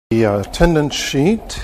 Attendance sheet.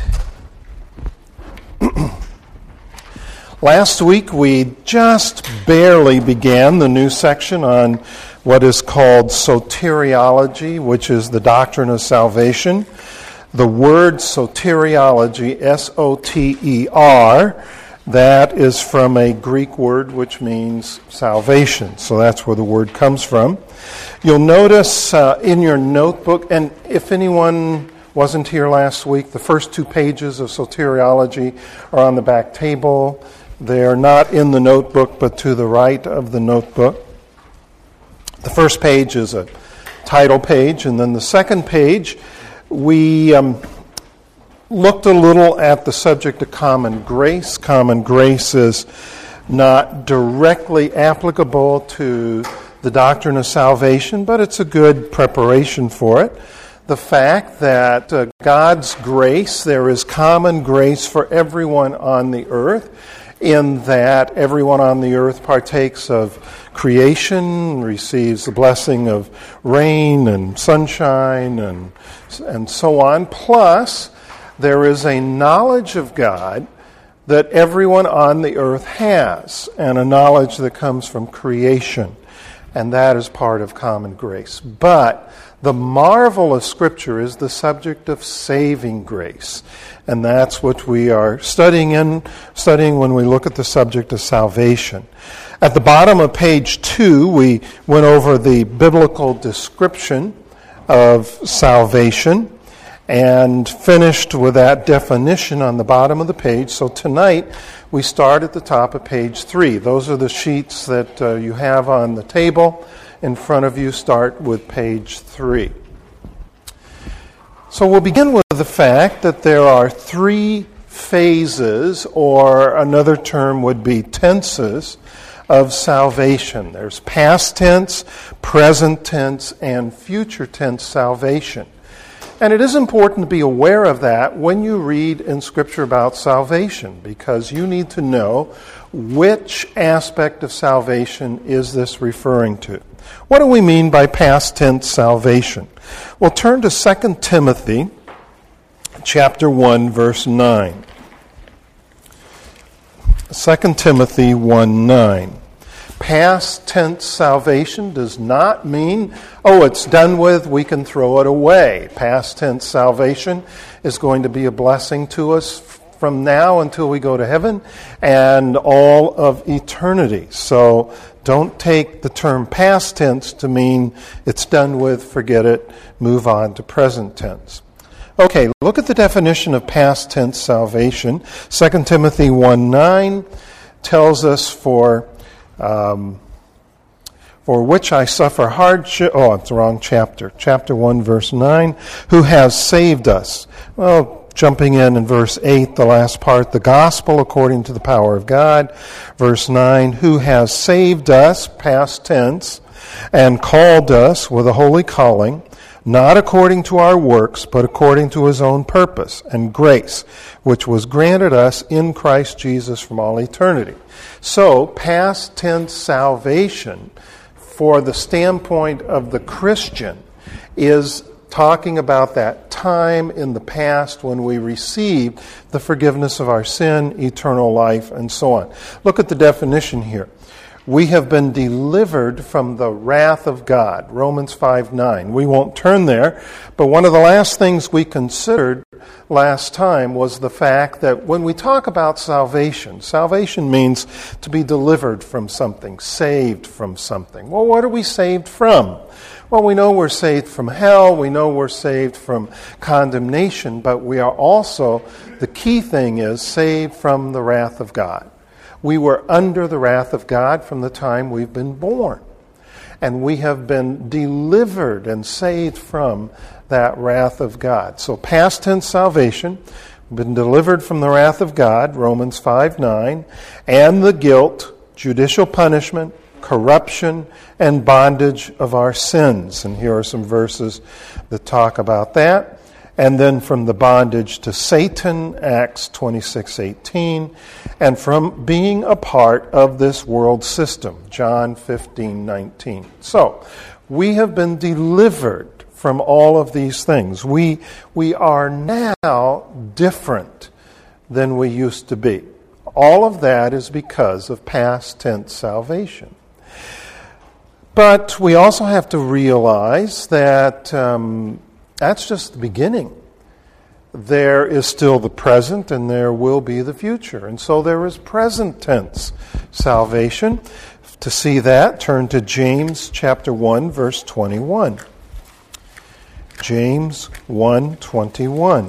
Last week we just barely began the new section on what is called soteriology, which is the doctrine of salvation. The word soteriology, S-O-T-E-R, that is from a Greek word which means salvation. So that's where the word comes from. You'll notice in your notebook, and if anyone wasn't here last week, the first 2 pages of soteriology are on the back table. They're not in the notebook, but to the right of the notebook. The first page is a title page, and then the second page, we looked a little at the subject of common grace. Common grace is not directly applicable to the doctrine of salvation, but it's a good preparation for it. The fact that God's grace, there is common grace for everyone on the earth, in that everyone on the earth partakes of creation, receives the blessing of rain and sunshine and so on. Plus, there is a knowledge of God that everyone on the earth has, and a knowledge that comes from creation, and that is part of common grace. But the marvel of Scripture is the subject of saving grace. And that's what we are studying when we look at the subject of salvation. At the bottom of page 2, we went over the biblical description of salvation and finished with that definition on the bottom of the page. So tonight, we start at the top of page 3. Those are the sheets that you have on the table in front of you. Start with page 3. So we'll begin with the fact that there are 3 phases, or another term would be tenses, of salvation. There's past tense, present tense, and future tense salvation. And it is important to be aware of that when you read in Scripture about salvation, because you need to know which aspect of salvation is this referring to. What do we mean by past tense salvation? Well, turn to 2 Timothy chapter 1, verse 9. 2 Timothy 1:9. Past tense salvation does not mean, it's done with, we can throw it away. Past tense salvation is going to be a blessing to us from now until we go to heaven and all of eternity. So don't take the term past tense to mean it's done with, forget it, move on to present tense. Okay, look at the definition of past tense salvation. 2 Timothy 1:9 tells us for which I suffer hardship. It's the wrong chapter. Chapter 1, verse 9. Who has saved us? Well, jumping in verse 8, the last part, the gospel according to the power of God. Verse 9, who has saved us, past tense, and called us with a holy calling, not according to our works, but according to his own purpose and grace, which was granted us in Christ Jesus from all eternity. So, past tense salvation, for the standpoint of the Christian, is talking about that time in the past when we received the forgiveness of our sin, eternal life, and so on. Look at the definition here. We have been delivered from the wrath of God, Romans 5:9. We won't turn there, but one of the last things we considered last time was the fact that when we talk about salvation, salvation means to be delivered from something, saved from something. Well, what are we saved from? Well, we know we're saved from hell, we know we're saved from condemnation, but we are also, the key thing is, saved from the wrath of God. We were under the wrath of God from the time we've been born. And we have been delivered and saved from that wrath of God. So past tense salvation, we've been delivered from the wrath of God, Romans 5:9, and the guilt, judicial punishment, corruption, and bondage of our sins. And here are some verses that talk about that. And then from the bondage to Satan, Acts 26:18, and from being a part of this world system, John 15:19. So, we have been delivered from all of these things. We are now different than we used to be. All of that is because of past tense salvation. But we also have to realize that that's just the beginning. There is still the present and there will be the future. And so there is present tense salvation. To see that, turn to James chapter 1, verse 21. James 1:21.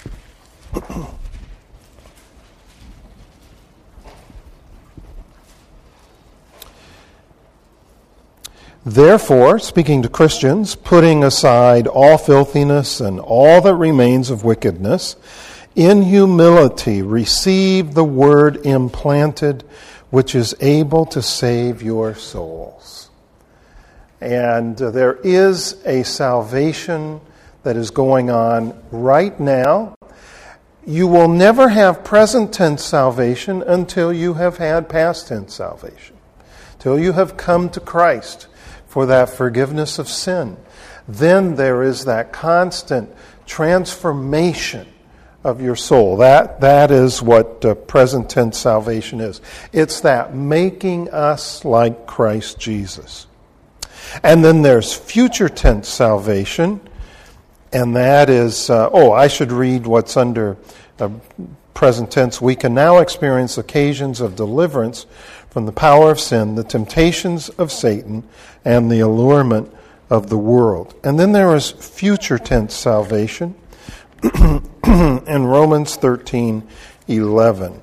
Therefore, speaking to Christians, putting aside all filthiness and all that remains of wickedness, in humility receive the word implanted, which is able to save your souls. And there is a salvation that is going on right now. You will never have present tense salvation until you have had past tense salvation, till you have come to Christ for that forgiveness of sin. Then there is that constant transformation of your soul. That is what present tense salvation is. It's that making us like Christ Jesus. And then there's future tense salvation, and that is, I should read what's under present tense. We can now experience occasions of deliverance from the power of sin, the temptations of Satan, and the allurement of the world. And then there is future tense salvation in Romans 13:11.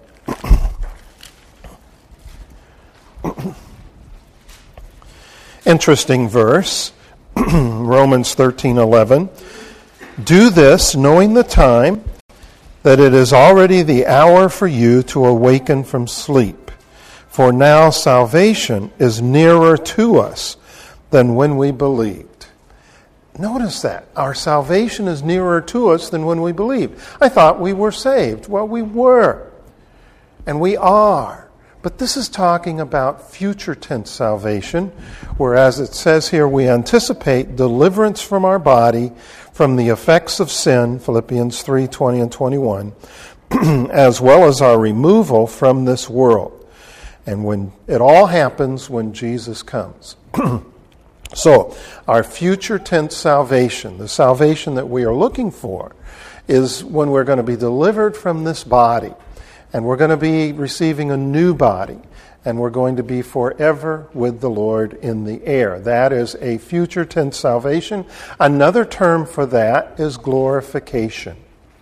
Interesting verse, Romans 13:11. Do this, knowing the time, that it is already the hour for you to awaken from sleep. For now salvation is nearer to us than when we believed. Notice that. Our salvation is nearer to us than when we believed. I thought we were saved. Well, we were. And we are. But this is talking about future tense salvation, whereas it says here we anticipate deliverance from our body from the effects of sin, Philippians 3:20 and 21, as well as our removal from this world. And when it all happens when Jesus comes. So, our future tense salvation, the salvation that we are looking for, is when we're going to be delivered from this body. And we're going to be receiving a new body. And we're going to be forever with the Lord in the air. That is a future tense salvation. Another term for that is glorification.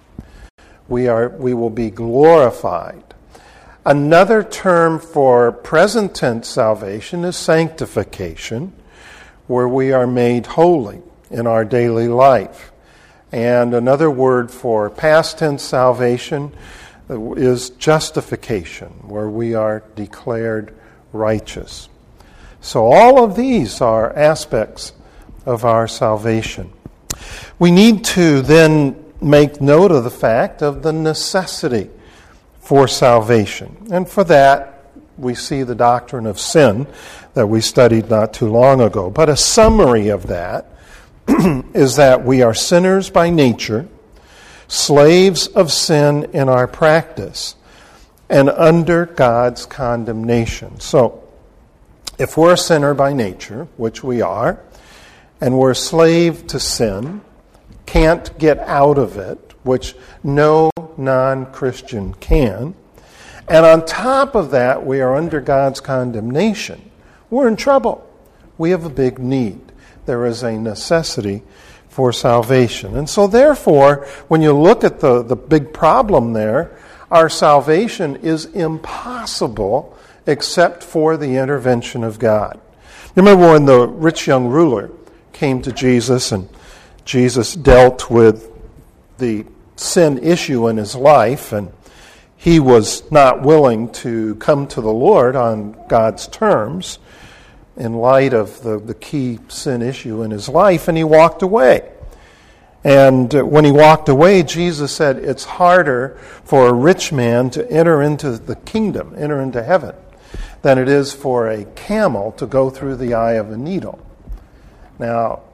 We will be glorified. Another term for present tense salvation is sanctification, where we are made holy in our daily life. And another word for past tense salvation is justification, where we are declared righteous. So all of these are aspects of our salvation. We need to then make note of the fact of the necessity for salvation. And for that, we see the doctrine of sin that we studied not too long ago. But a summary of that is that we are sinners by nature, slaves of sin in our practice, and under God's condemnation. So, if we're a sinner by nature, which we are, and we're a slave to sin, can't get out of it, which no non-Christian can, and on top of that, we are under God's condemnation, we're in trouble. We have a big need. There is a necessity for salvation. And so therefore, when you look at the big problem there, our salvation is impossible except for the intervention of God. Remember when the rich young ruler came to Jesus and Jesus dealt with the sin issue in his life, and he was not willing to come to the Lord on God's terms in light of the key sin issue in his life, and he walked away. And when he walked away, Jesus said, it's harder for a rich man to enter into the kingdom, enter into heaven, than it is for a camel to go through the eye of a needle. Now,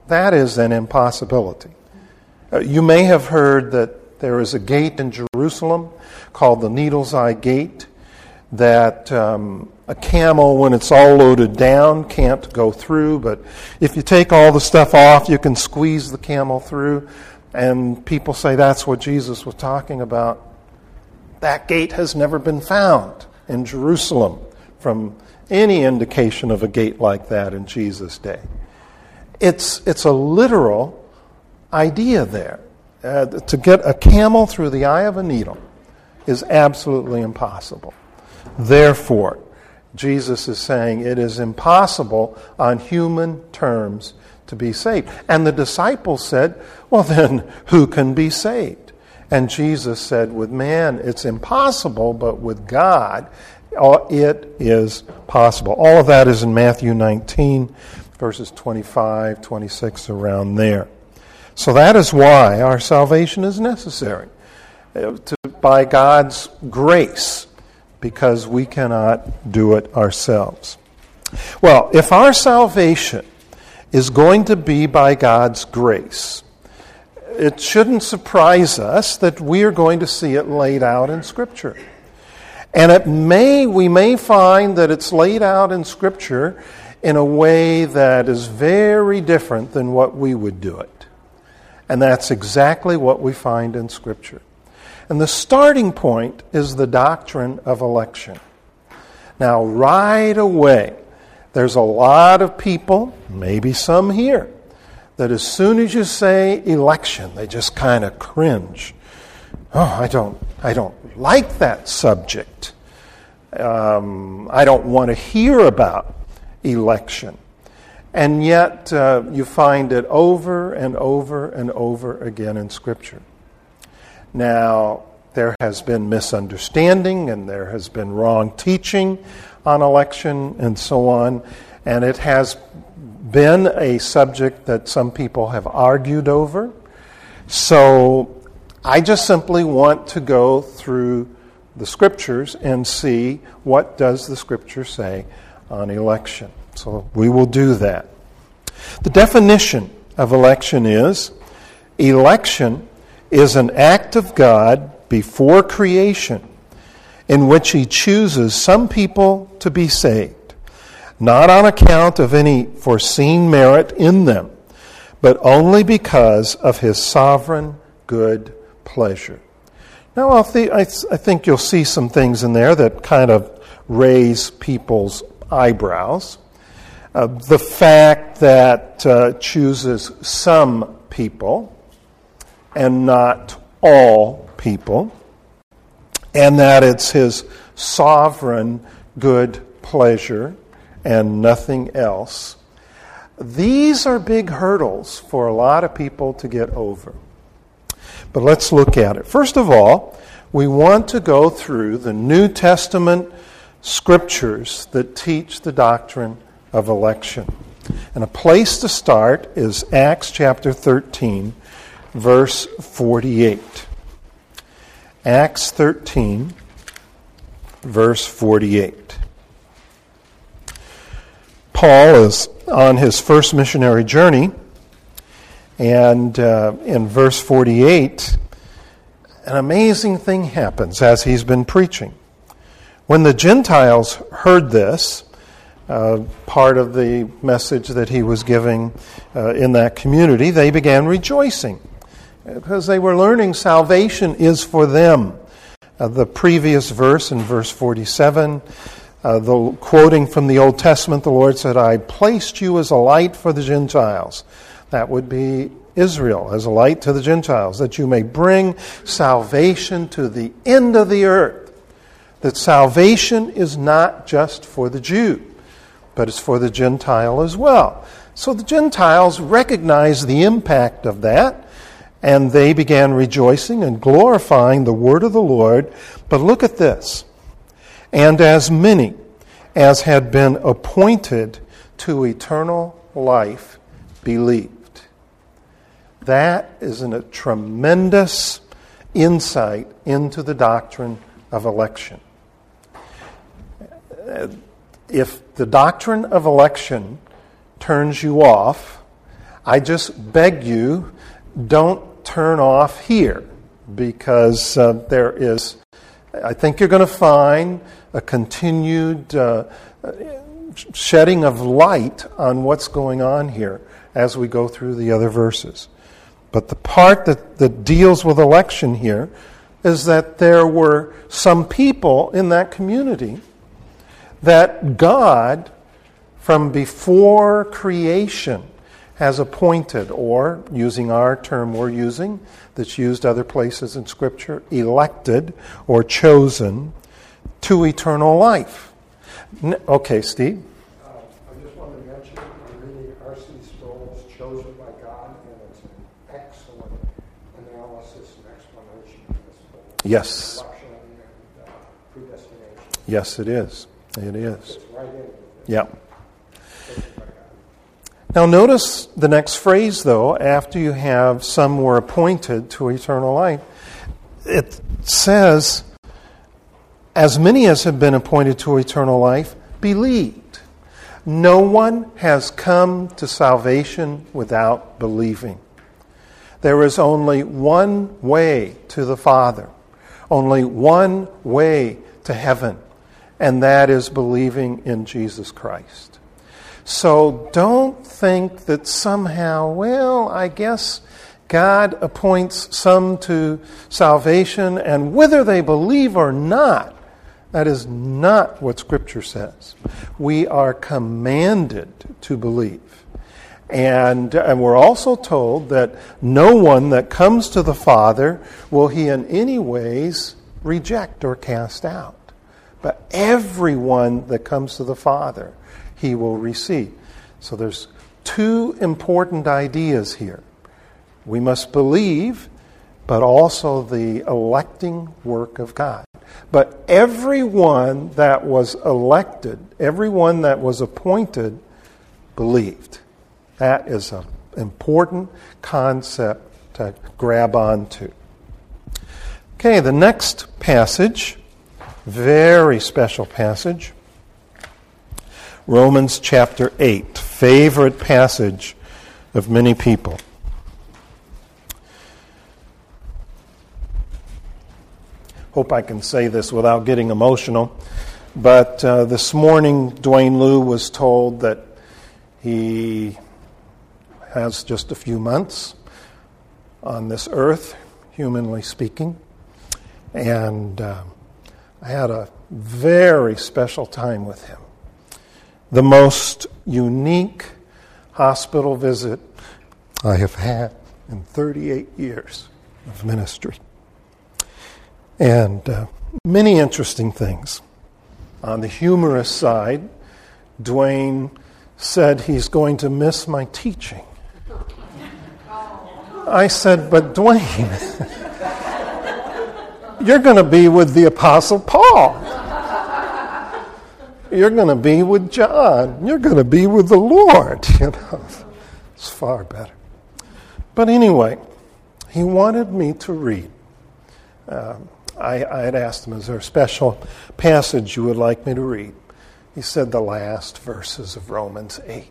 that is an impossibility. You may have heard that there is a gate in Jerusalem called the Needle's Eye Gate that a camel, when it's all loaded down, can't go through. But if you take all the stuff off, you can squeeze the camel through. And people say that's what Jesus was talking about. That gate has never been found in Jerusalem from any indication of a gate like that in Jesus' day. It's a literal idea there. To get a camel through the eye of a needle is absolutely impossible. Therefore, Jesus is saying it is impossible on human terms to be saved. And the disciples said, well then, who can be saved? And Jesus said, with man it's impossible, but with God it is possible. All of that is in Matthew 19, verses 25, 26, around there. So that is why our salvation is necessary, by God's grace, because we cannot do it ourselves. Well, if our salvation is going to be by God's grace, it shouldn't surprise us that we are going to see it laid out in Scripture. And we may find that it's laid out in Scripture in a way that is very different than what we would do it. And that's exactly what we find in Scripture. And the starting point is the doctrine of election. Now, right away, there's a lot of people, maybe some here, that as soon as you say election, they just kind of cringe. Oh, I don't like that subject. I don't want to hear about election. And yet, you find it over and over and over again in Scripture. Now, there has been misunderstanding and there has been wrong teaching on election and so on, and it has been a subject that some people have argued over. So I just simply want to go through the Scriptures and see what does the Scripture say on election. So we will do that. The definition of election is an act of God before creation in which He chooses some people to be saved, not on account of any foreseen merit in them, but only because of His sovereign good pleasure. Now, I think you'll see some things in there that kind of raise people's eyebrows. The fact that chooses some people and not all people, and that it's His sovereign good pleasure and nothing else. These are big hurdles for a lot of people to get over. But let's look at it. First of all, we want to go through the New Testament Scriptures that teach the doctrine of election. And a place to start is Acts chapter 13, verse 48. Acts 13, verse 48. Paul is on his first missionary journey, and in verse 48, an amazing thing happens as he's been preaching. When the Gentiles heard this, part of the message that he was giving in that community, they began rejoicing because they were learning salvation is for them. The previous verse, in verse 47, quoting from the Old Testament, the Lord said, I placed you as a light for the Gentiles. That would be Israel, as a light to the Gentiles, that you may bring salvation to the end of the earth. That salvation is not just for the Jew, but it's for the Gentile as well. So the Gentiles recognized the impact of that, and they began rejoicing and glorifying the word of the Lord. But look at this. And as many as had been appointed to eternal life believed. That is a tremendous insight into the doctrine of election. If the doctrine of election turns you off, I just beg you, don't turn off here, because there is, I think you're going to find a continued shedding of light on what's going on here as we go through the other verses. But the part that deals with election here is that there were some people in that community that God, from before creation, has appointed, or using our term we're using, that's used other places in Scripture, elected or chosen to eternal life. Okay, Steve? I just want to mention, I'm reading R.C. Sproul's Chosen by God, and it's an excellent analysis and explanation of this whole Yes. election and predestination. Yes, it is. It is. It's right in with it. Yeah. Chosen by God. Now notice the next phrase, though, after you have some were appointed to eternal life. It says, as many as have been appointed to eternal life believed. No one has come to salvation without believing. There is only one way to the Father, only one way to heaven, and that is believing in Jesus Christ. So don't think that somehow, well, I guess God appoints some to salvation, and whether they believe or not, that is not what Scripture says. We are commanded to believe. And we're also told that no one that comes to the Father will He in any ways reject or cast out. But everyone that comes to the Father, He will receive. So there's two important ideas here. We must believe, but also the electing work of God. But everyone that was elected, everyone that was appointed, believed. That is an important concept to grab onto. Okay, the next passage, very special passage, Romans chapter 8, favorite passage of many people. Hope I can say this without getting emotional, but this morning Dwayne Liu was told that he has just a few months on this earth, humanly speaking, and I had a very special time with him. The most unique hospital visit I have had in 38 years of ministry. And many interesting things. On the humorous side, Dwayne said he's going to miss my teaching. I said, but Dwayne, you're going to be with the Apostle Paul. You're going to be with John. You're going to be with the Lord. You know, it's far better. But anyway, he wanted me to read. I had asked him, is there a special passage you would like me to read? He said the last verses of Romans 8.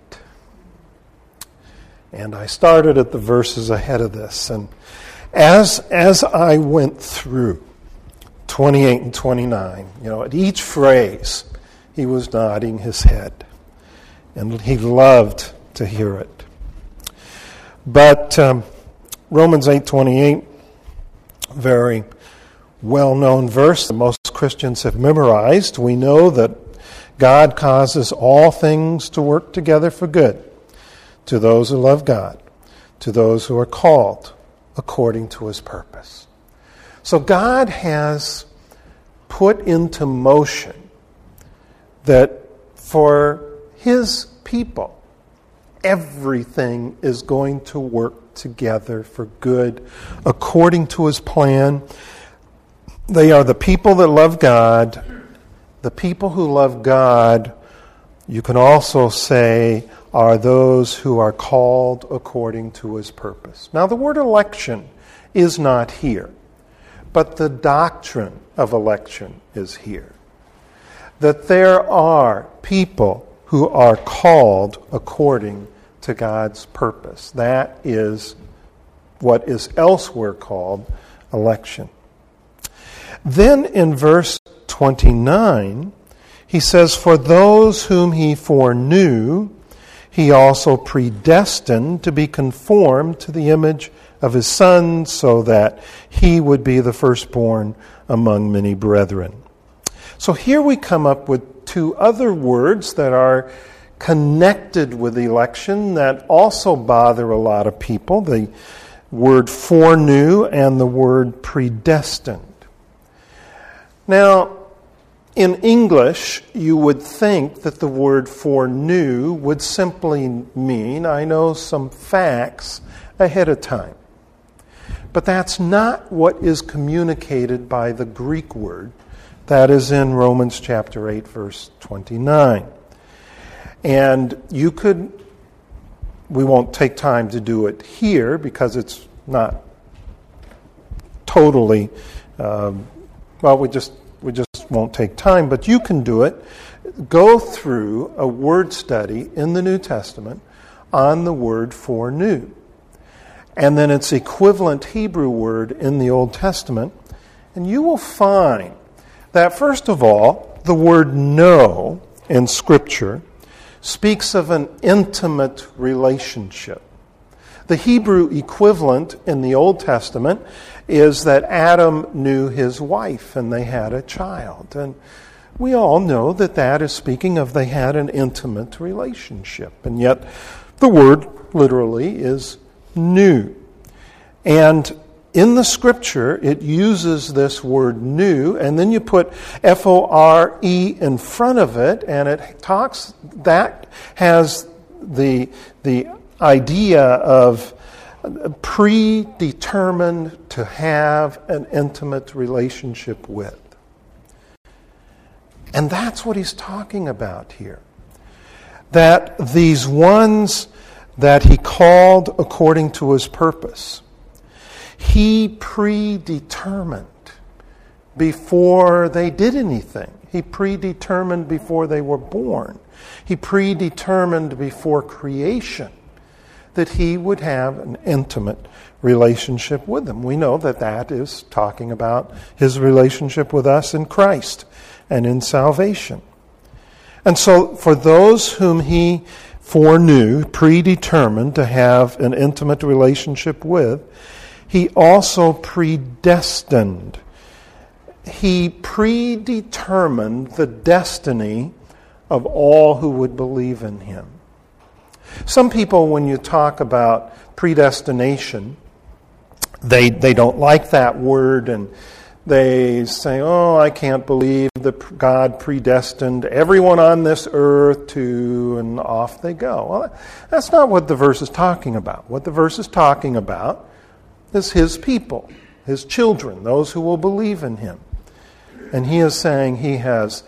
And I started at the verses ahead of this. And as I went through 28 and 29, you know, at each phrase, he was nodding his head. And he loved to hear it. But Romans 8:28, very well-known verse that most Christians have memorized. We know that God causes all things to work together for good to those who love God, to those who are called according to His purpose. So God has put into motion that for His people, everything is going to work together for good according to His plan. They are the people that love God. The people who love God, you can also say, are those who are called according to His purpose. Now, the word election is not here, but the doctrine of election is here. That there are people who are called according to God's purpose. That is what is elsewhere called election. Then in verse 29, he says, "For those whom he foreknew, he also predestined to be conformed to the image of his Son, so that he would be the firstborn among many brethren." So here we come up with two other words that are connected with election that also bother a lot of people. The word foreknew and the word predestined. Now, in English, you would think that the word foreknew would simply mean, I know some facts ahead of time. But that's not what is communicated by the Greek word. That is in Romans chapter 8, verse 29. And we won't take time to do it here because it's not totally, we just won't take time, but you can do it. Go through a word study in the New Testament on the word foreknew, and then its equivalent Hebrew word in the Old Testament, and you will find that, first of all, the word know in Scripture speaks of an intimate relationship. The Hebrew equivalent in the Old Testament is that Adam knew his wife and they had a child. And we all know that that is speaking of they had an intimate relationship. And yet the word literally is knew. And in the Scripture, it uses this word knew, and then you put F-O-R-E in front of it, and that has the idea of predetermined to have an intimate relationship with. And that's what he's talking about here. That these ones that he called according to his purpose, he predetermined before they did anything. He predetermined before they were born. He predetermined before creation that he would have an intimate relationship with them. We know that that is talking about his relationship with us in Christ and in salvation. And so for those whom he foreknew, predetermined to have an intimate relationship with, he also predestined. He predetermined the destiny of all who would believe in him. Some people, when you talk about predestination, they don't like that word, and they say, I can't believe that God predestined everyone on this earth to, and off they go. Well, that's not what the verse is talking about. What the verse is talking about is his people, his children, those who will believe in him. And he is saying he has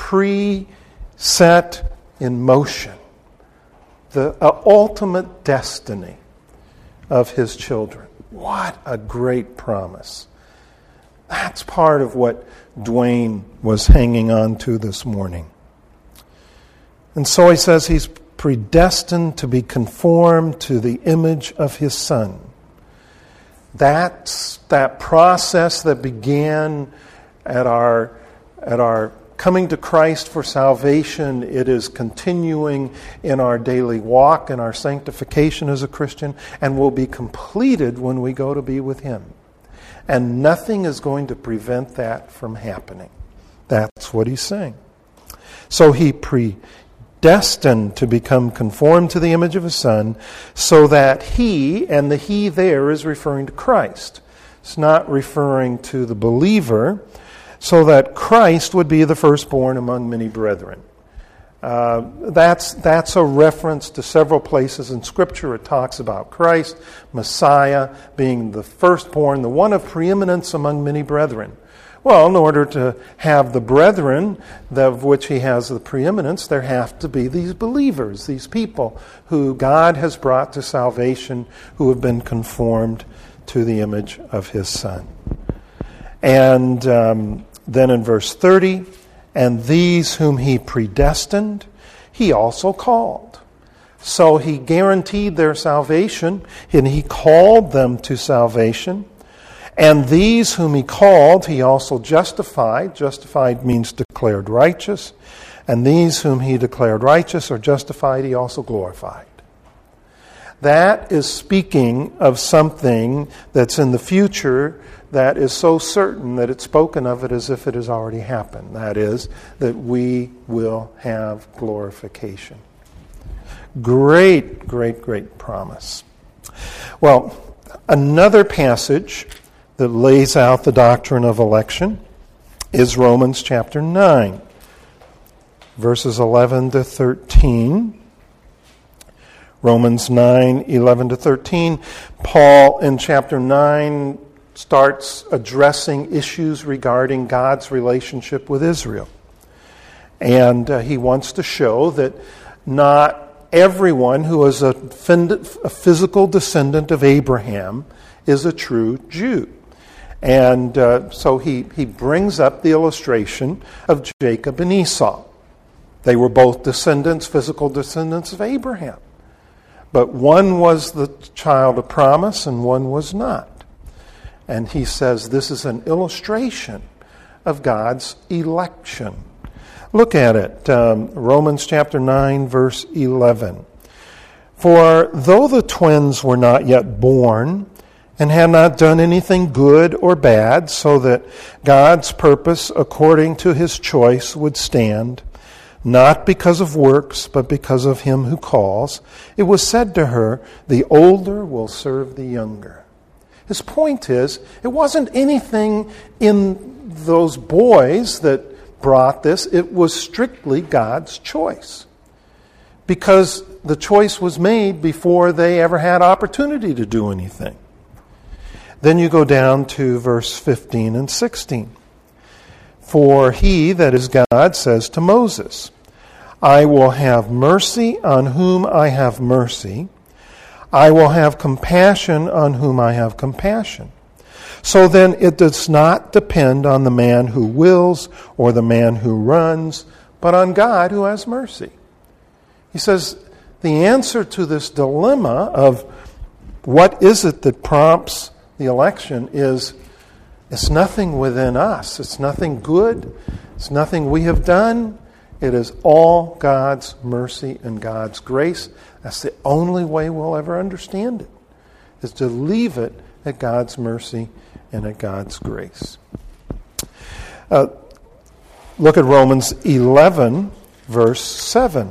pre-set in motion the ultimate destiny of his children. What a great promise. That's part of what Dwayne was hanging on to this morning. And so he says he's predestined to be conformed to the image of his Son. That's that process that began at our coming to Christ for salvation. It is continuing in our daily walk and our sanctification as a Christian, and will be completed when we go to be with him. And nothing is going to prevent that from happening. That's what he's saying. So he predestined to become conformed to the image of his Son, so that he, and the he there is referring to Christ. It's not referring to the believer, so that Christ would be the firstborn among many brethren. That's a reference to several places in Scripture. It talks about Christ, Messiah, being the firstborn, the one of preeminence among many brethren. Well, in order to have the brethren of which he has the preeminence, there have to be these believers, these people who God has brought to salvation, who have been conformed to the image of his Son. And then in verse 30, and these whom he predestined, he also called. So he guaranteed their salvation, and he called them to salvation. And these whom he called, he also justified. Justified means declared righteous. And these whom he declared righteous or justified, he also glorified. That is speaking of something that's in the future that is so certain that it's spoken of it as if it has already happened. That is, that we will have glorification. Great, great, great promise. Well, another passage that lays out the doctrine of election is Romans chapter 9, verses 11 to 13. Romans 9, 11 to 13. Paul in chapter 9 starts addressing issues regarding God's relationship with Israel. And he wants to show that not everyone who is a physical descendant of Abraham is a true Jew. And so he brings up the illustration of Jacob and Esau. They were both physical descendants of Abraham. But one was the child of promise and one was not. And he says this is an illustration of God's election. Look at it, Romans chapter 9, verse 11. For though the twins were not yet born and had not done anything good or bad, so that God's purpose according to his choice would stand, not because of works, but because of him who calls, it was said to her, the older will serve the younger. His point is, it wasn't anything in those boys that brought this. It was strictly God's choice. Because the choice was made before they ever had opportunity to do anything. Then you go down to verse 15 and 16. For he, that is God, says to Moses, I will have mercy on whom I have mercy. I will have compassion on whom I have compassion. So then it does not depend on the man who wills or the man who runs, but on God who has mercy. He says the answer to this dilemma of what is it that prompts the election is it's nothing within us. It's nothing good. It's nothing we have done. It is all God's mercy and God's grace. That's the only way we'll ever understand it, is to leave it at God's mercy and at God's grace. Look at Romans 11, verse 7.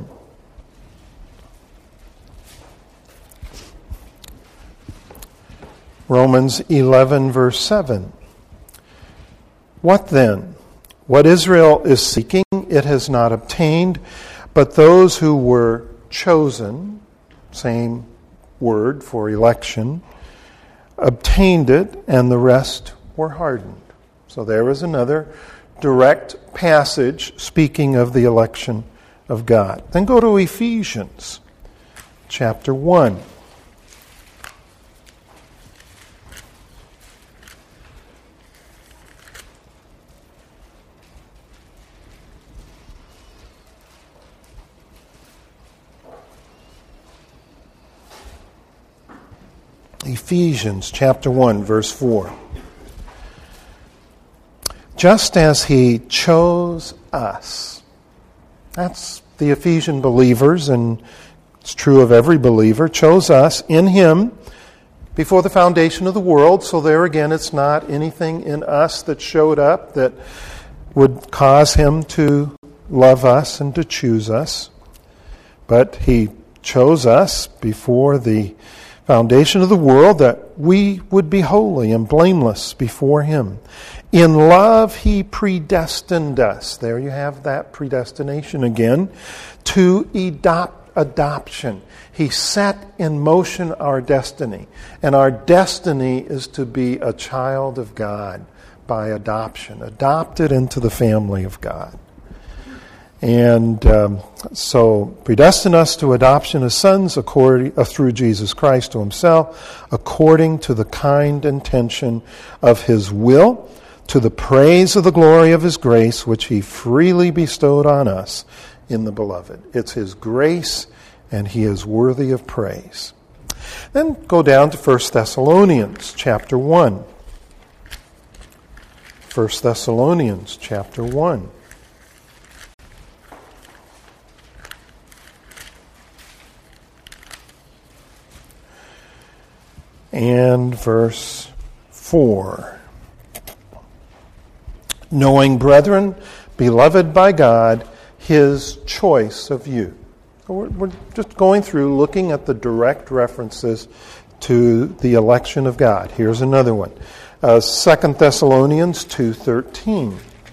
Romans 11, verse 7. What then? What Israel is seeking, it has not obtained, but those who were chosen, same word for election, obtained it, and the rest were hardened. So there is another direct passage speaking of the election of God. Then go to Ephesians chapter 1. Ephesians chapter 1, verse 4. Just as he chose us. That's the Ephesian believers, and it's true of every believer. Chose us in him before the foundation of the world. So there again, it's not anything in us that showed up that would cause him to love us and to choose us. But he chose us before the foundation of the world, that we would be holy and blameless before him. In love he predestined us, there you have that predestination again, to adoption. He set in motion our destiny, and our destiny is to be a child of God by adoption, adopted into the family of God. And so predestined us to adoption as sons through Jesus Christ to himself, according to the kind intention of his will, to the praise of the glory of his grace, which he freely bestowed on us in the beloved. It's his grace and he is worthy of praise. Then go down to 1 Thessalonians chapter 1. 1 Thessalonians chapter 1. And verse 4. Knowing, brethren, beloved by God, his choice of you. So we're just going through looking at the direct references to the election of God. Here's another one. 2 Thessalonians 2:13.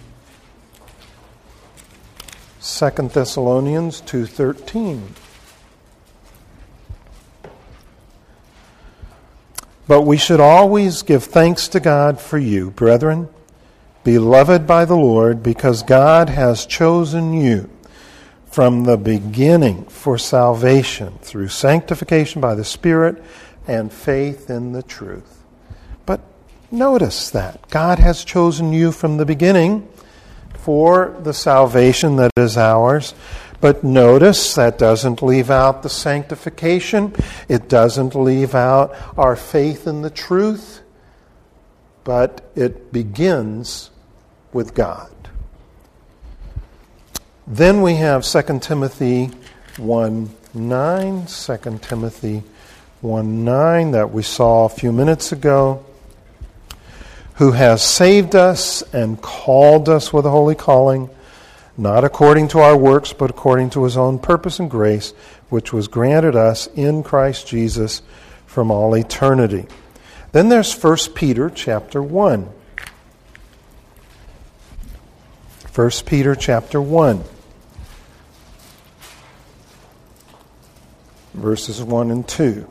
2 Thessalonians 2:13. But we should always give thanks to God for you, brethren, beloved by the Lord, because God has chosen you from the beginning for salvation through sanctification by the Spirit and faith in the truth. But notice that God has chosen you from the beginning for the salvation that is ours. But notice that doesn't leave out the sanctification. It doesn't leave out our faith in the truth. But it begins with God. Then we have 2 Timothy 1:9, 2 Timothy 1:9 that we saw a few minutes ago, who has saved us and called us with a holy calling, not according to our works, but according to his own purpose and grace, which was granted us in Christ Jesus from all eternity. Then there's 1 Peter chapter 1. 1 Peter chapter 1. Verses 1 and 2.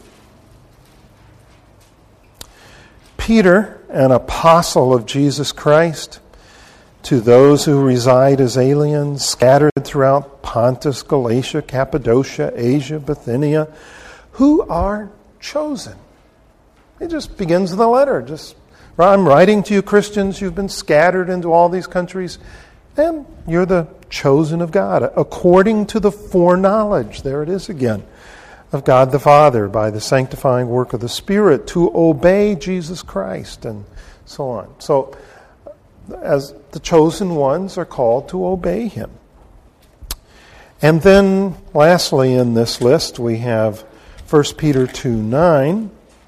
Peter, an apostle of Jesus Christ, to those who reside as aliens, scattered throughout Pontus, Galatia, Cappadocia, Asia, Bithynia, who are chosen. It just begins the letter. I'm writing to you, Christians. You've been scattered into all these countries, and you're the chosen of God, according to the foreknowledge. There it is again. Of God the Father by the sanctifying work of the Spirit to obey Jesus Christ and so on. So, as the chosen ones are called to obey him. And then, lastly in this list, we have 1 Peter 2:9.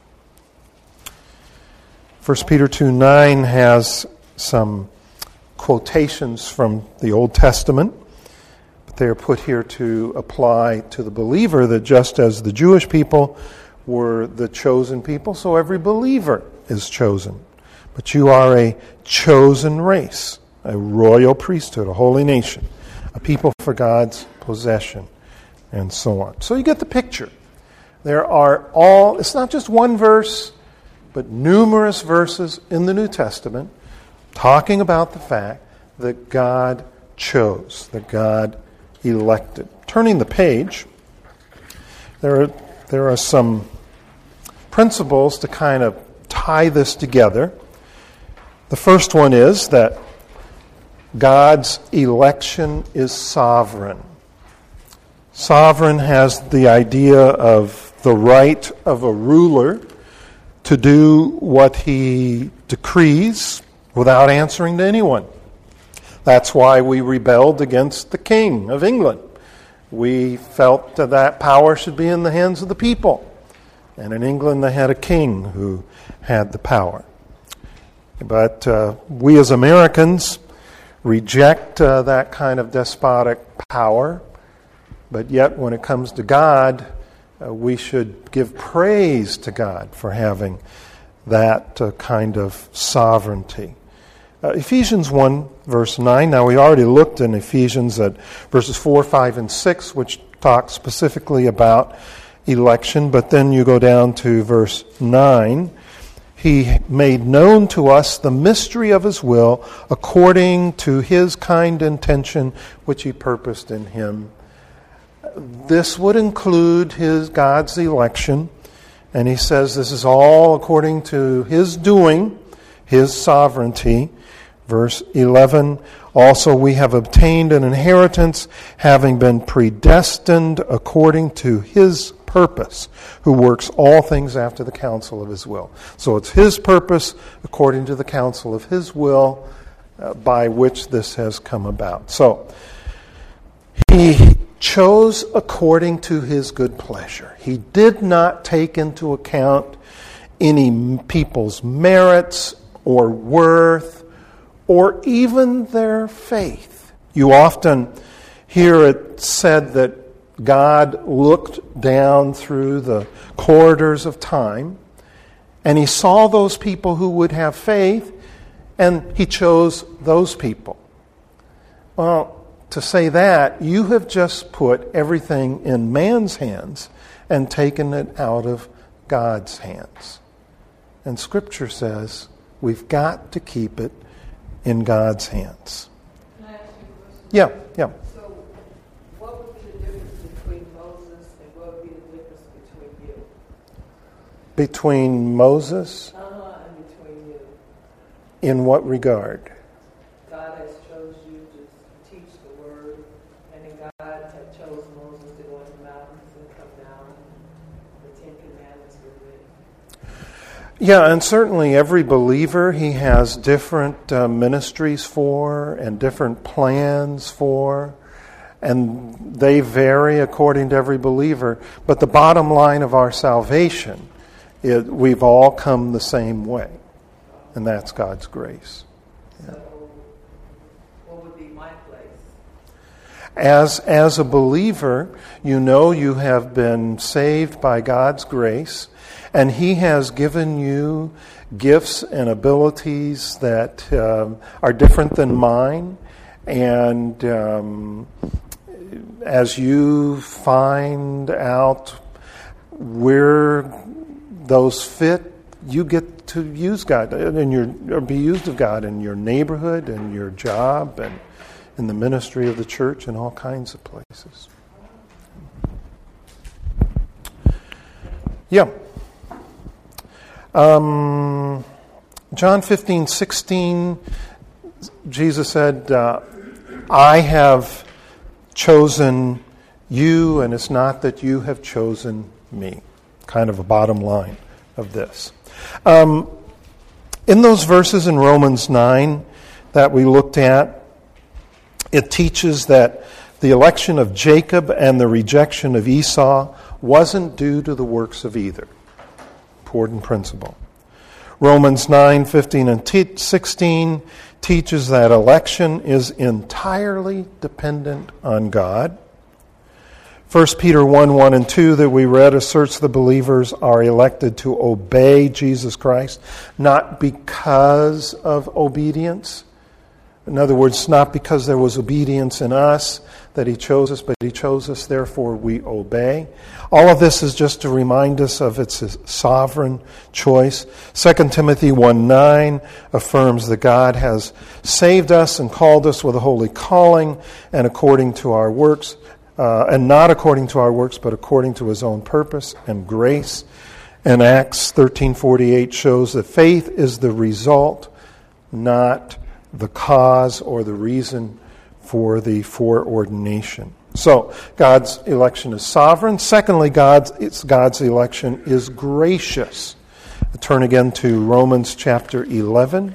1 Peter 2:9 has some quotations from the Old Testament. They are put here to apply to the believer that just as the Jewish people were the chosen people, so every believer is chosen. But you are a chosen race, a royal priesthood, a holy nation, a people for God's possession, and so on. So you get the picture. It's not just one verse, but numerous verses in the New Testament talking about the fact that God chose, that God elected. Turning the page, there are some principles to kind of tie this together. The first one is that God's election is sovereign. Sovereign has the idea of the right of a ruler to do what he decrees without answering to anyone. That's why we rebelled against the King of England. We felt that power should be in the hands of the people. And in England they had a king who had the power. But we as Americans reject that kind of despotic power. But yet when it comes to God, we should give praise to God for having that kind of sovereignty. Ephesians 1, verse 9. Now, we already looked in Ephesians at verses 4, 5, and 6, which talk specifically about election. But then you go down to verse 9. He made known to us the mystery of his will according to his kind intention, which he purposed in him. This would include God's election. And he says this is all according to his doing, his sovereignty, Verse 11, also we have obtained an inheritance, having been predestined according to his purpose, who works all things after the counsel of his will. So it's his purpose, according to the counsel of his will, by which this has come about. So, he chose according to his good pleasure. He did not take into account any people's merits or worth or even their faith. You often hear it said that God looked down through the corridors of time and he saw those people who would have faith and he chose those people. Well, to say that, you have just put everything in man's hands and taken it out of God's hands. And Scripture says we've got to keep it in God's hands. Can I ask you a question? Yeah. So, what would be the difference between Moses and what would be the difference between you? Between Moses? And between you. In what regard? God has chose you to teach the word, and then God had chose Moses to go in the mountains and come down. The Ten Commandments were written. Yeah, and certainly every believer he has different ministries for and different plans for, and they vary according to every believer. But the bottom line of our salvation is we've all come the same way, and that's God's grace. Yeah. So, what would be my place? As a believer, you know you have been saved by God's grace, and He has given you gifts and abilities that are different than mine. And as you find out where those fit, you get to use God or be used of God in your neighborhood and your job and in the ministry of the church and all kinds of places. Yeah. John 15:16, Jesus said, I have chosen you, and it's not that you have chosen me. Kind of a bottom line of this. In those verses in Romans 9 that we looked at, it teaches that the election of Jacob and the rejection of Esau wasn't due to the works of either. Important principle. Romans 9:15 and 16 teaches that election is entirely dependent on God. 1 Peter 1:1 and 2 that we read asserts the believers are elected to obey Jesus Christ, not because of obedience. In other words, not because there was obedience in us that He chose us, but He chose us, therefore we obey. All of this is just to remind us of its sovereign choice. 2 Timothy 1:9 affirms that God has saved us and called us with a holy calling and according to our works, and not according to our works, but according to His own purpose and grace. And Acts 13:48 shows that faith is the result, not the cause or the reason for the foreordination. So, God's election is sovereign. Secondly, God's election is gracious. Turn again to Romans chapter 11.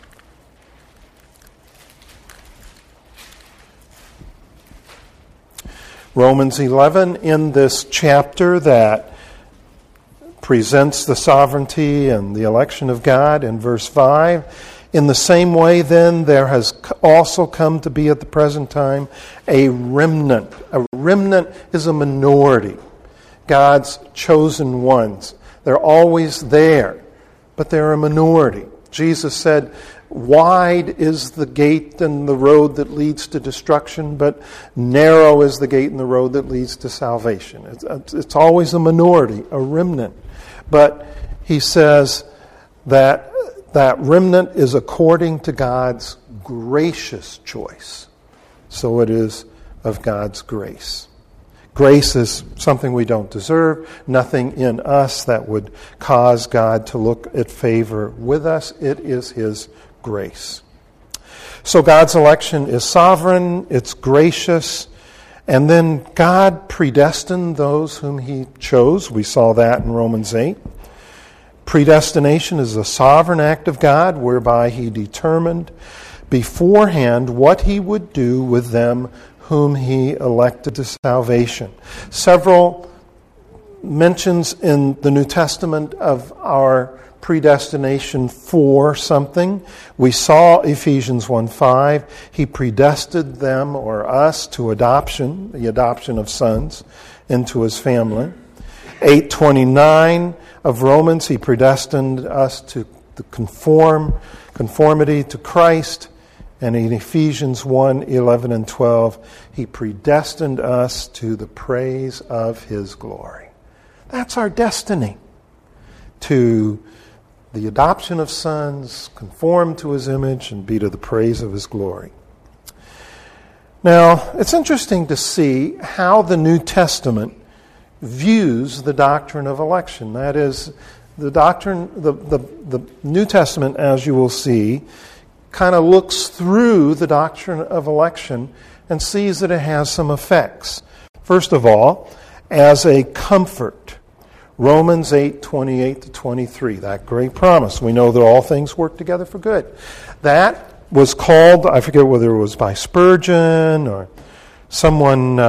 Romans 11, in this chapter that presents the sovereignty and the election of God in verse 5, in the same way, then, there has also come to be at the present time a remnant. A remnant is a minority. God's chosen ones. They're always there, but they're a minority. Jesus said, wide is the gate and the road that leads to destruction, but narrow is the gate and the road that leads to salvation. It's always a minority, a remnant. But he says that remnant is according to God's gracious choice. So it is of God's grace. Grace is something we don't deserve, nothing in us that would cause God to look at favor with us. It is His grace. So God's election is sovereign, it's gracious, and then God predestined those whom He chose. We saw that in Romans 8. Predestination is a sovereign act of God whereby He determined beforehand what He would do with them whom He elected to salvation. Several mentions in the New Testament of our predestination for something. We saw Ephesians 1:5. He predestined them or us to adoption, the adoption of sons into His family. 8:29 of Romans, He predestined us to conformity to Christ. And in Ephesians 1:11 and 12, He predestined us to the praise of His glory. That's our destiny, to the adoption of sons, conform to His image, and be to the praise of His glory. Now, it's interesting to see how the New Testament views the doctrine of election. That is, the doctrine, the New Testament, as you will see, kind of looks through the doctrine of election and sees that it has some effects. First of all, as a comfort. Romans 8:28-23, that great promise. We know that all things work together for good. That was called, I forget whether it was by Spurgeon or someone,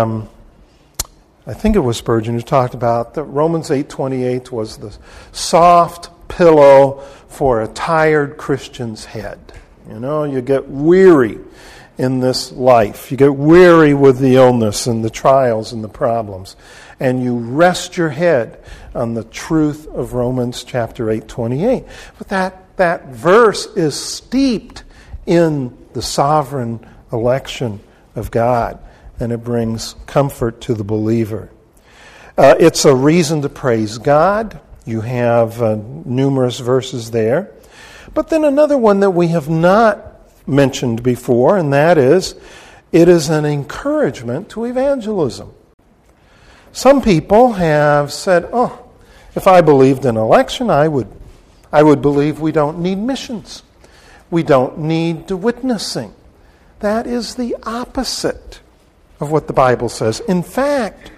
I think it was Spurgeon who talked about that Romans 8:28 was the soft pillow for a tired Christian's head. You know, you get weary in this life. You get weary with the illness and the trials and the problems. And you rest your head on the truth of Romans chapter 8:28. But that verse is steeped in the sovereign election of God, and it brings comfort to the believer. It's a reason to praise God. You have numerous verses there. But then another one that we have not mentioned before, and that is, it is an encouragement to evangelism. Some people have said, oh, if I believed in election, I would believe we don't need missions. We don't need witnessing. That is the opposite of what the Bible says. In fact,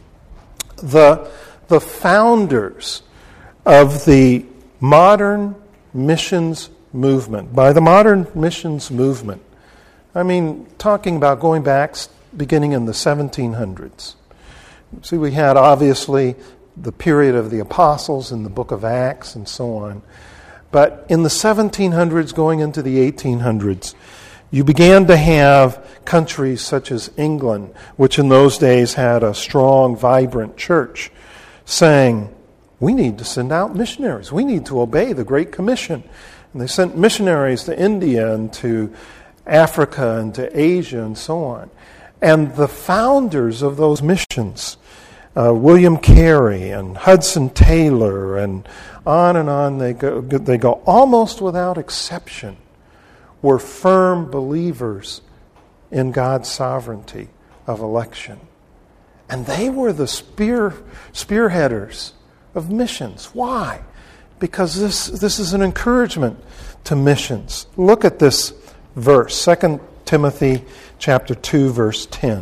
the founders of the modern missions movement, by the modern missions movement, I mean, talking about going back, beginning in the 1700s. See, we had obviously the period of the apostles in the book of Acts and so on. But in the 1700s going into the 1800s, you began to have countries such as England, which in those days had a strong, vibrant church, saying, we need to send out missionaries. We need to obey the Great Commission. And they sent missionaries to India and to Africa and to Asia and so on. And the founders of those missions, William Carey and Hudson Taylor and on they go almost without exception, were firm believers in God's sovereignty of election. And they were the spearheaders of missions. Why? Because this is an encouragement to missions. Look at this verse, 2 Timothy chapter 2, verse 10.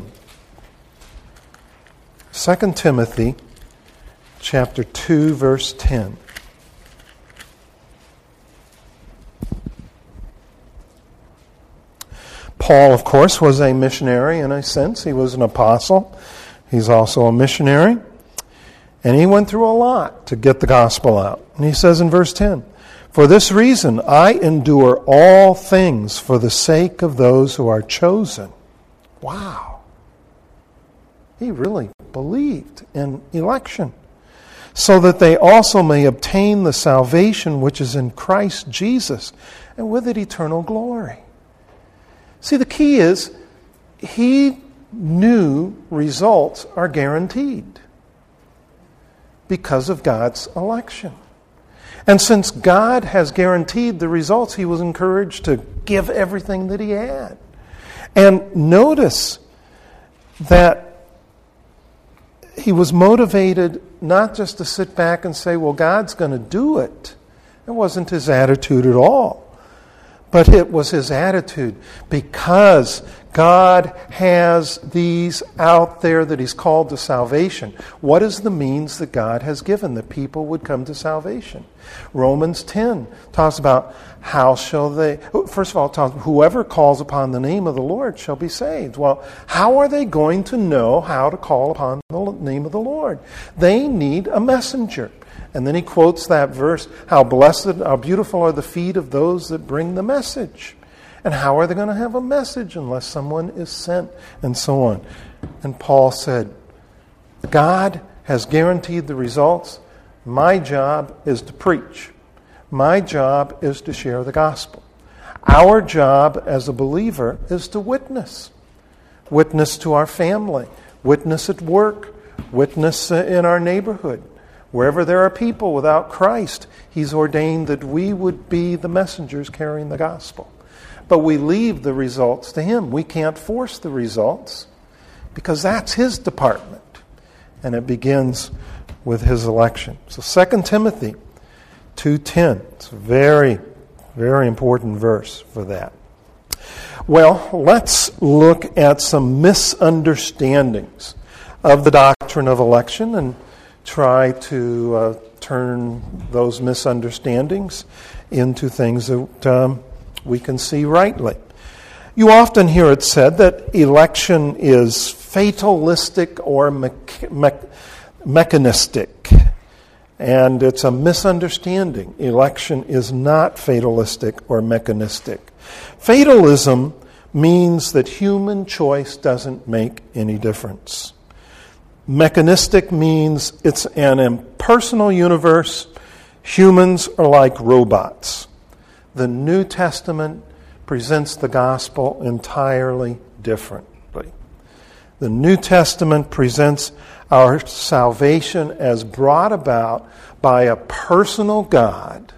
2 Timothy chapter 2, verse 10. Paul, of course, was a missionary in a sense. He was an apostle. He's also a missionary. And he went through a lot to get the gospel out. And he says in verse 10, for this reason I endure all things for the sake of those who are chosen. Wow. He really believed in election. So that they also may obtain the salvation which is in Christ Jesus, and with it eternal glory. See, the key is, he knew results are guaranteed because of God's election. And since God has guaranteed the results, he was encouraged to give everything that he had. And notice that he was motivated not just to sit back and say, well, God's going to do it. It wasn't his attitude at all. But it was his attitude, because God has these out there that he's called to salvation. What is the means that God has given that people would come to salvation? Romans 10 talks about how shall they, first of all, it tells whoever calls upon the name of the Lord shall be saved. Well, how are they going to know how to call upon the name of the Lord? They need a messenger. And then he quotes that verse, how blessed, how beautiful are the feet of those that bring the message. And how are they going to have a message unless someone is sent, and so on. And Paul said, God has guaranteed the results. My job is to preach. My job is to share the gospel. Our job as a believer is to witness. Witness to our family. Witness at work. Witness in our neighborhood. Wherever there are people without Christ, he's ordained that we would be the messengers carrying the gospel. But we leave the results to him. We can't force the results because that's his department. And it begins with his election. So 2 Timothy 2:10. It's a very, very important verse for that. Well, let's look at some misunderstandings of the doctrine of election and try to turn those misunderstandings into things that we can see rightly. You often hear it said that election is fatalistic or mechanistic. And it's a misunderstanding. Election is not fatalistic or mechanistic. Fatalism means that human choice doesn't make any difference. Mechanistic means it's an impersonal universe. Humans are like robots. The New Testament presents the gospel entirely differently. The New Testament presents our salvation as brought about by a personal God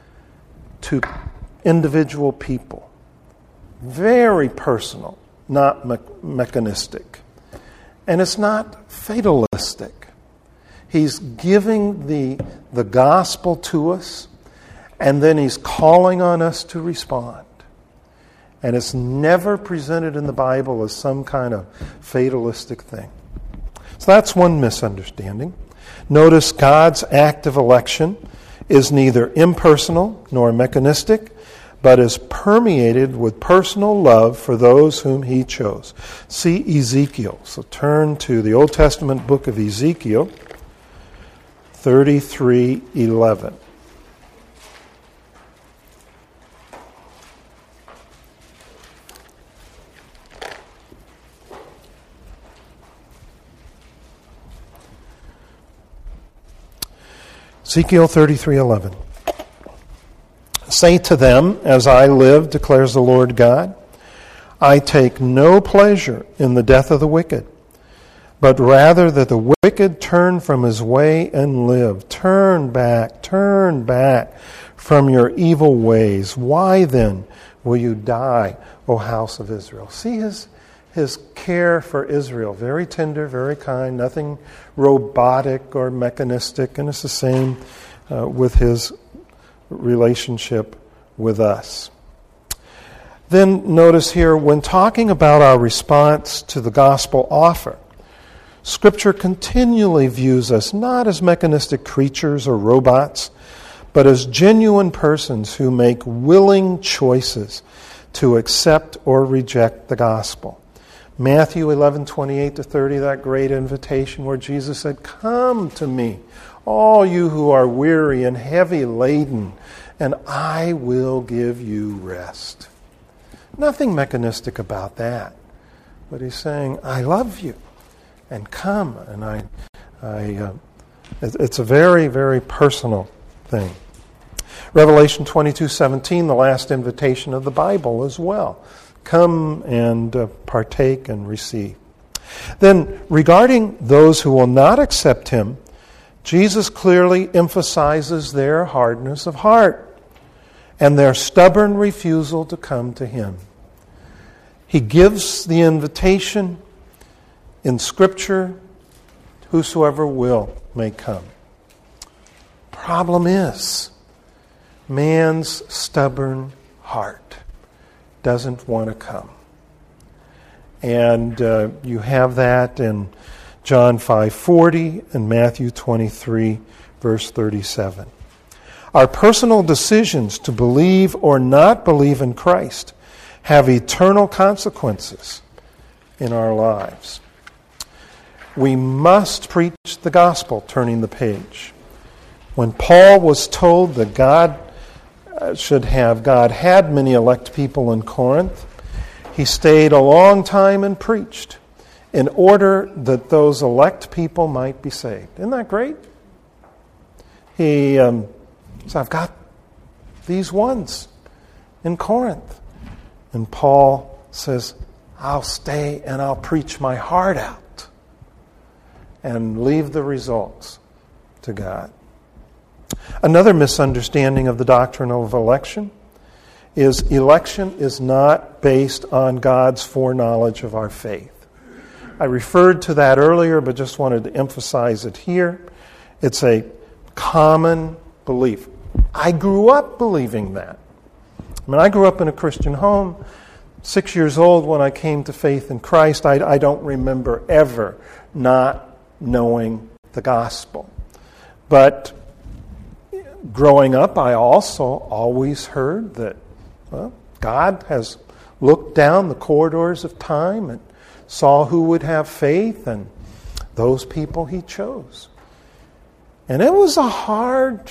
to individual people. Very personal, not mechanistic. And it's not fatalistic. He's giving the gospel to us, and then he's calling on us to respond. And it's never presented in the Bible as some kind of fatalistic thing. So that's one misunderstanding. Notice God's act of election is neither impersonal nor mechanistic, but is permeated with personal love for those whom he chose. See Ezekiel. So turn to the Old Testament book of Ezekiel, 33:11. Ezekiel 33:11. Say to them, as I live, declares the Lord God, I take no pleasure in the death of the wicked, but rather that the wicked turn from his way and live. Turn back from your evil ways. Why then will you die, O house of Israel? See his care for Israel. Very tender, very kind, nothing robotic or mechanistic, and it's the same with his relationship with us. Then notice here, when talking about our response to the gospel offer, Scripture continually views us not as mechanistic creatures or robots, but as genuine persons who make willing choices to accept or reject the gospel. Matthew 11:28-30, that great invitation where Jesus said, come to me, all you who are weary and heavy laden, and I will give you rest. Nothing mechanistic about that. But he's saying, I love you, and come. And it's a very, very personal thing. Revelation 22:17, the last invitation of the Bible as well. Come and partake and receive. Then, regarding those who will not accept him, Jesus clearly emphasizes their hardness of heart and their stubborn refusal to come to him. He gives the invitation in Scripture, whosoever will may come. Problem is, man's stubborn heart. doesn't want to come. And you have that in John 5:40 and Matthew 23, verse 37. Our personal decisions to believe or not believe in Christ have eternal consequences in our lives. We must preach the gospel, turning the page. When Paul was told that God had many elect people in Corinth, he stayed a long time and preached in order that those elect people might be saved. Isn't that great? He said, I've got these ones in Corinth. And Paul says, I'll stay and I'll preach my heart out and leave the results to God. Another misunderstanding of the doctrine of election is not based on God's foreknowledge of our faith. I referred to that earlier, but just wanted to emphasize it here. It's a common belief. I grew up believing that. I grew up in a Christian home. 6 years old when I came to faith in Christ. I don't remember ever not knowing the gospel. But growing up, I also always heard that God has looked down the corridors of time and saw who would have faith, and those people he chose. And it was a hard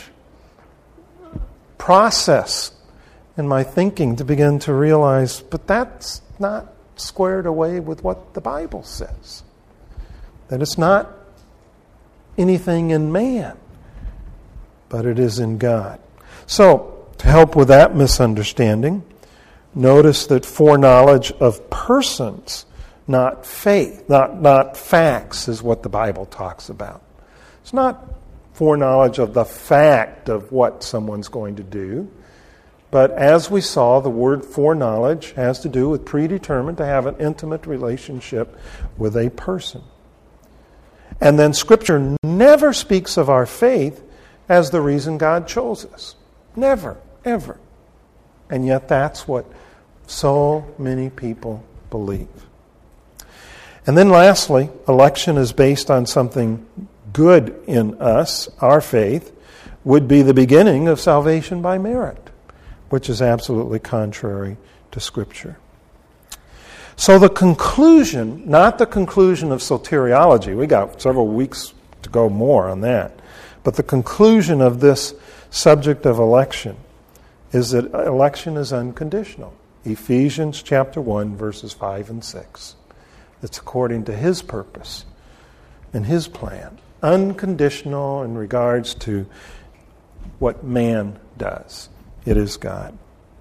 process in my thinking to begin to realize, but that's not squared away with what the Bible says. That it's not anything in man, but it is in God. So, to help with that misunderstanding, notice that foreknowledge of persons, not faith, not facts, is what the Bible talks about. It's not foreknowledge of the fact of what someone's going to do, but as we saw, the word foreknowledge has to do with predetermined, to have an intimate relationship with a person. And then Scripture never speaks of our faith as the reason God chose us. Never, ever. And yet that's what so many people believe. And then lastly, election is based on something good in us. Our faith would be the beginning of salvation by merit, which is absolutely contrary to Scripture. So the conclusion, not the conclusion of soteriology, we got several weeks to go more on that, but the conclusion of this subject of election is that election is unconditional. Ephesians chapter 1, verses 5 and 6. It's according to His purpose and His plan. Unconditional in regards to what man does. It is God.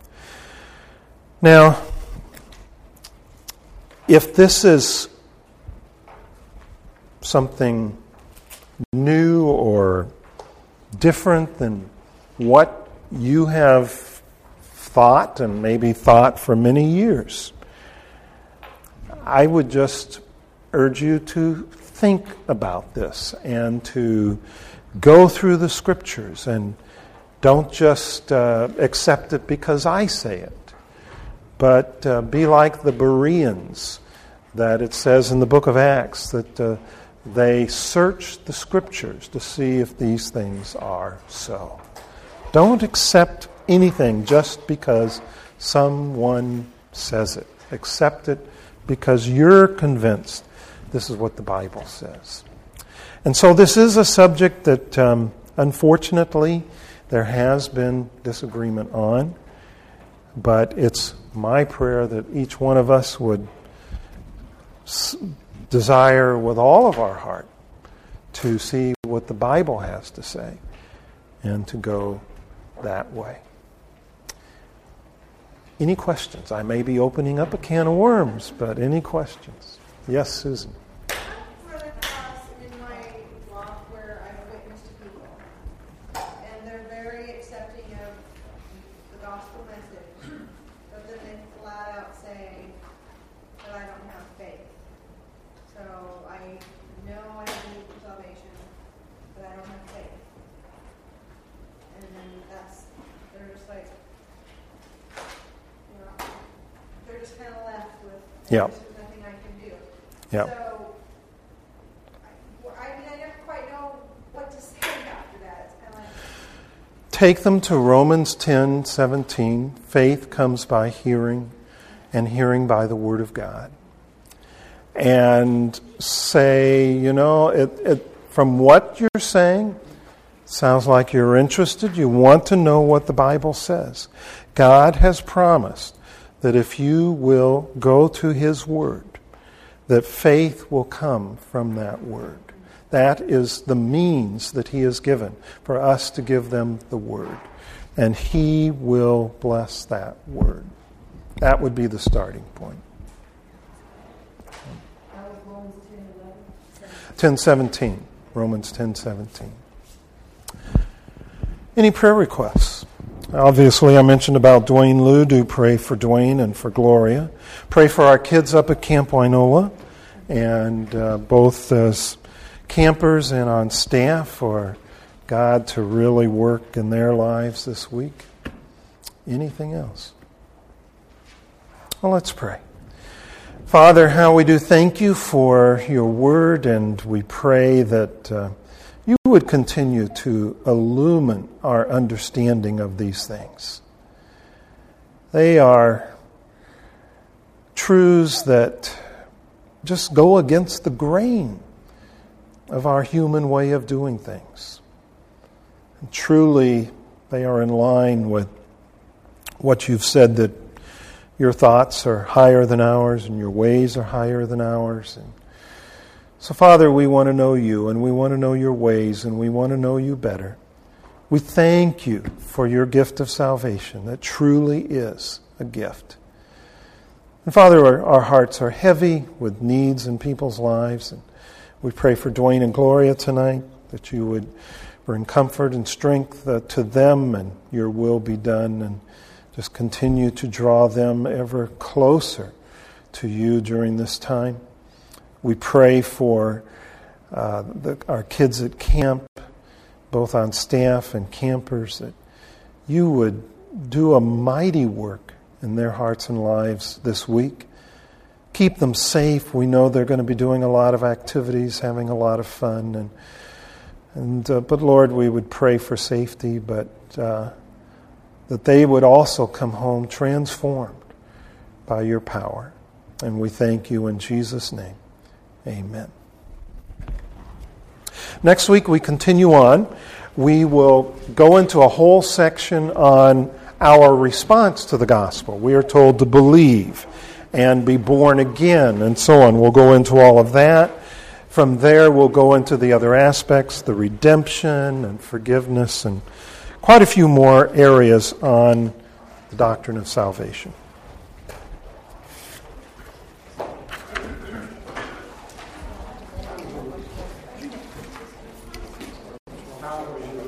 Now, if this is something new or different than what you have thought, and maybe thought for many years, I would just urge you to think about this and to go through the Scriptures, and don't just accept it because I say it, but be like the Bereans, that it says in the book of Acts that they searched the Scriptures to see if these things are so. Don't accept anything just because someone says it. Accept it because you're convinced this is what the Bible says. And so this is a subject that, unfortunately, there has been disagreement on, but it's my prayer that each one of us would desire with all of our heart to see what the Bible has to say and to go that way. Any questions? I may be opening up a can of worms, but any questions? Yes, Susan. I've run across in my walk where I've witnessed to people, and they're very accepting of the gospel message, but then they flat out say that I don't have faith. So I know I believe for salvation, but I don't have faith. And then they're just like, kind of left with, Yeah. there's nothing I can do. Yeah. So, I never quite know what to say after that. It's kind of like, Take them to Romans 10:17. Faith comes by hearing, and hearing by the Word of God. And say, from what you're saying, sounds like you're interested. You want to know what the Bible says. God has promised that if you will go to His Word, that faith will come from that Word. That is the means that He has given for us to give them the Word. And He will bless that Word. That would be the starting point. That was Romans 10:11. 10:17. Romans 10:17. Any prayer requests? Obviously, I mentioned about Dwayne Liu. Do pray for Dwayne and for Gloria. Pray for our kids up at Camp Wainola, and both as campers and on staff, for God to really work in their lives this week. Anything else? Well, let's pray. Father, how we do thank you for your word, and we pray that you would continue to illumine our understanding of these things. They are truths that just go against the grain of our human way of doing things. And truly, they are in line with what you've said, that your thoughts are higher than ours and your ways are higher than ours. And so, Father, we want to know you, and we want to know your ways, and we want to know you better. We thank you for your gift of salvation that truly is a gift. And Father, our hearts are heavy with needs in people's lives, and we pray for Dwayne and Gloria tonight, that you would bring comfort and strength to them, and your will be done, and just continue to draw them ever closer to you during this time. We pray for our kids at camp, both on staff and campers, that you would do a mighty work in their hearts and lives this week. Keep them safe. We know they're going to be doing a lot of activities, having a lot of fun, but Lord, we would pray for safety, but that they would also come home transformed by your power. And we thank you in Jesus' name. Amen. Next week we continue on. We will go into a whole section on our response to the gospel. We are told to believe and be born again and so on. We'll go into all of that. From there we'll go into the other aspects, the redemption and forgiveness, and quite a few more areas on the doctrine of salvation. how do we